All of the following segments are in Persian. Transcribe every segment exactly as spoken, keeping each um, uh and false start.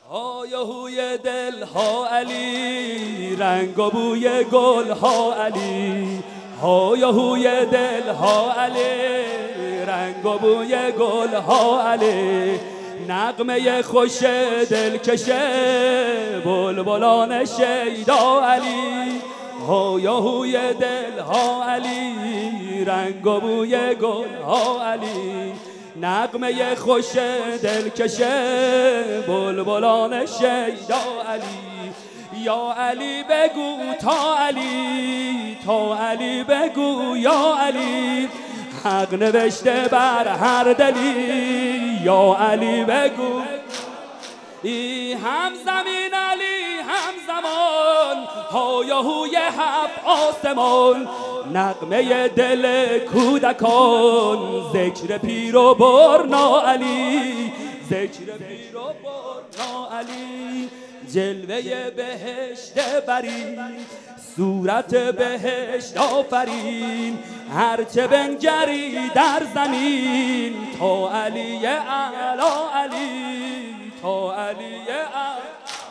های و هوی دل ها علی، رنگ و بوی گل ها علی. های و هوی دل ها علی، رنگ و بوی گل ها علی. نغمه خوش دلکش بلبلان شیدا علی. های و هوی دل ها علی، رنگ و بوی گل ها علی. نغمه خوش دلکش بلبلان شیدا علی. یا علی بگو تا علی، تا علی بگو یا علی. حق نوشته بر هر دلی، یا علی بگو. ای هم زمین علی هم زمان، های و هوی هفت آسمان. نغمه دل کودکان، ذکر پیر و برنا علی. ذکر پیر و برنا علی. جلوه بهشت بری، صورت بهشت آفرین. هرچه بنگری در زمین، تا علی اعلی علی، تا علی اعلی.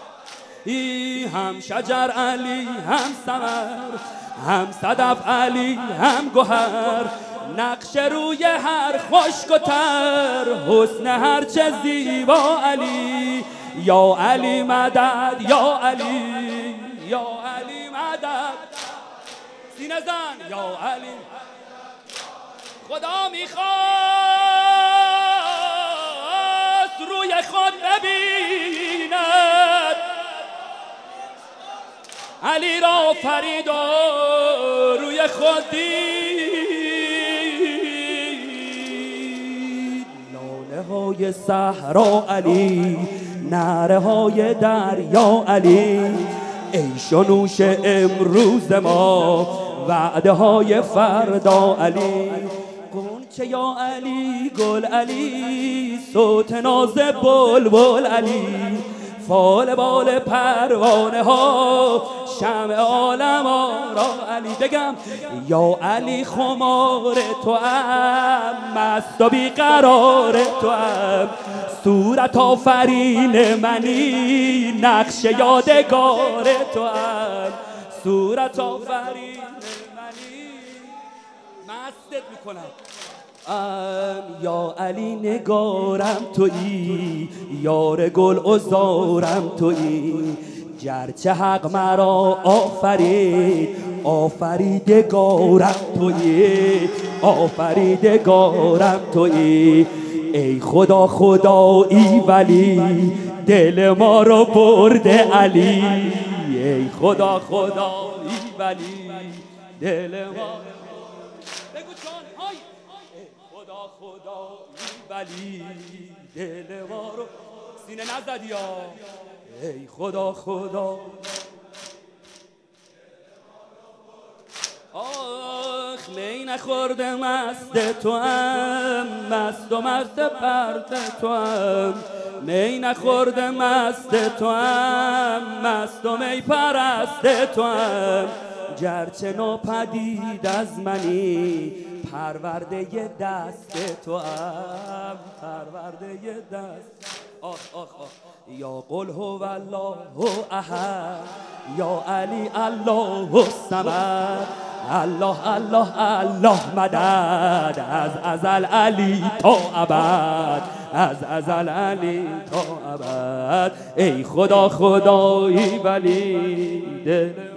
هم شجر علی هم ثمر، هم صدف علی هم گوهر. نقش روی هر خشک و تر، حسن هر چه زیبا علی. یا علی مدد یا علی، یا علی مدد. سینه زن یا علی. خدا میخواست روی خود ببیند، علی را فرید و روی خود دید. لاله های صحرا علی، نعره های دریا علی. عیش و نوش امروز ما، وعده های فردا علی. غنچه یا علی گل علی، صوت ناز بلبل علی. فال بال پروانه ها، شمع عالم آرا علی. بگم یا علی خمار تو ام، مست و بیقرار تو ام. صورت آفرین منی، نقش یادگار تو ام. صورت آفرین منی، مستت میکنم. یا علی نگارم تویی، یار گل عذارم تویی. گرچه حق مرا آفرید، آفریدگارم تویی، آفریدگارم تویی. ای خدا خدایی ولی، دل ما رو برده علی. ای خدا خدایی ولی، دل ما بگو جان های. ای خدا خدایی ولی، دل ما رو سینه نزدی یا. ای خدا خدا. آخ می نخورده مست تو هم، مست و مست پرت تو هم. می نخورده مست تو هم، مست و می پرست تو هم. گرچه ناپدید از منی، پرورده دست تو هم، پرورده دست. آخ آخ آخ. یا قل هو الله احد، یا علی الله الصمد. الله الله الله مدد، از ازل علی تا ابد، از ازل علی تا ابد. ای خدا خدایی ولی، دل